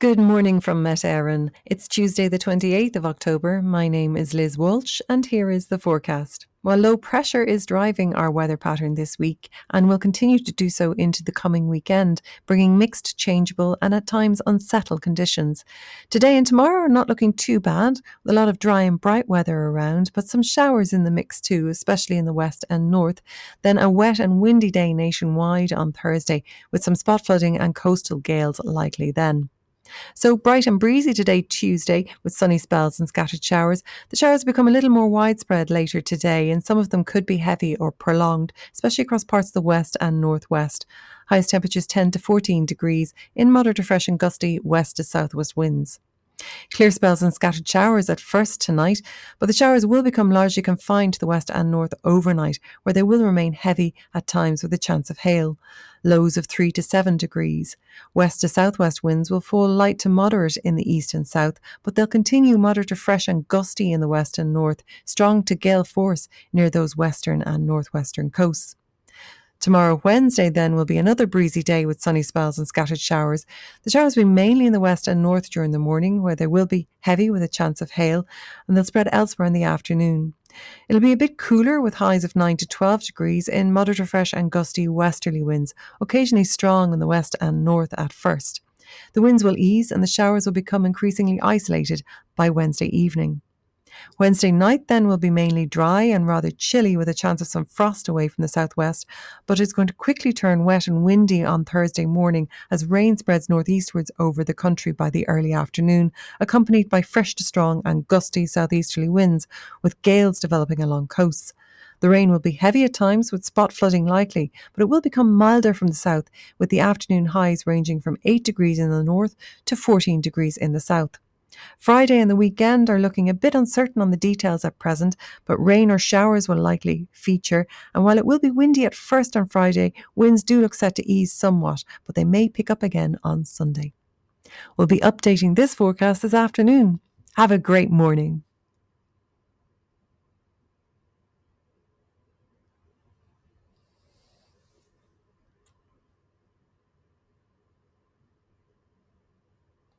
Good morning from Met Éireann. It's Tuesday, the 28th of October. My name is Liz Walsh, and here is the forecast. While low pressure is driving our weather pattern this week and will continue to do so into the coming weekend, bringing mixed, changeable, and at times unsettled conditions. Today and tomorrow are not looking too bad, with a lot of dry and bright weather around, but some showers in the mix too, especially in the west and north. Then a wet and windy day nationwide on Thursday, with some spot flooding and coastal gales likely then. So bright and breezy today, Tuesday, with sunny spells and scattered showers. The showers become a little more widespread later today, and some of them could be heavy or prolonged, especially across parts of the west and northwest. Highest temperatures 10 to 14 degrees in moderate to fresh and gusty west to southwest winds. Clear spells and scattered showers at first tonight, but the showers will become largely confined to the west and north overnight, where they will remain heavy at times with a chance of hail. Lows of 3 to 7 degrees. West to southwest winds will fall light to moderate in the east and south, but they'll continue moderate to fresh and gusty in the west and north, strong to gale force near those western and northwestern coasts. Tomorrow, Wednesday, then, will be another breezy day with sunny spells and scattered showers. The showers will be mainly in the west and north during the morning, where they will be heavy with a chance of hail, and they'll spread elsewhere in the afternoon. It'll be a bit cooler with highs of 9 to 12 degrees in moderate to fresh and gusty westerly winds, occasionally strong in the west and north at first. The winds will ease and the showers will become increasingly isolated by Wednesday evening. Wednesday night then will be mainly dry and rather chilly with a chance of some frost away from the southwest, but it's going to quickly turn wet and windy on Thursday morning as rain spreads northeastwards over the country by the early afternoon, accompanied by fresh to strong and gusty southeasterly winds, with gales developing along coasts. The rain will be heavy at times with spot flooding likely, but it will become milder from the south, with the afternoon highs ranging from 8 degrees in the north to 14 degrees in the south. Friday and the weekend are looking a bit uncertain on the details at present, but rain or showers will likely feature, and while it will be windy at first on Friday, winds do look set to ease somewhat, but they may pick up again on Sunday. We'll be updating this forecast this afternoon. Have a great morning.